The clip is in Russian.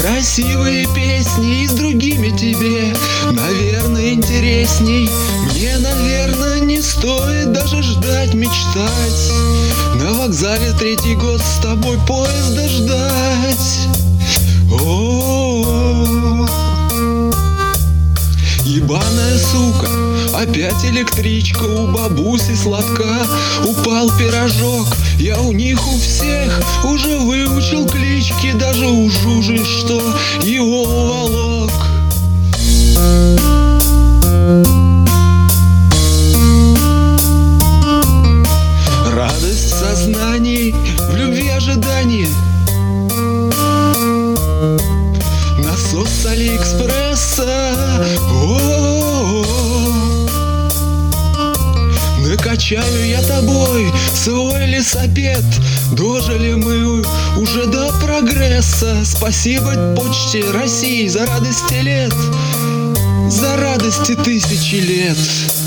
красивые песни и с другими тебе, наверное, интересней. Мне, наверное, не стоит даже ждать, мечтать. На вокзале третий год с тобой поезда ждать. О-о-о. Ебаная сука, опять электричка, у бабуси сладка. Упал пирожок, я у них у всех уже выучил клички, даже у Жужи, что его уволок. Радость в сознании, в любви ожидании. Насос с Алиэкспресса. О-о-о. Накачаю я тобой свой лесопед. Дожили мы уже до прогресса. Спасибо почте России за радости лет, за радости тысячи лет.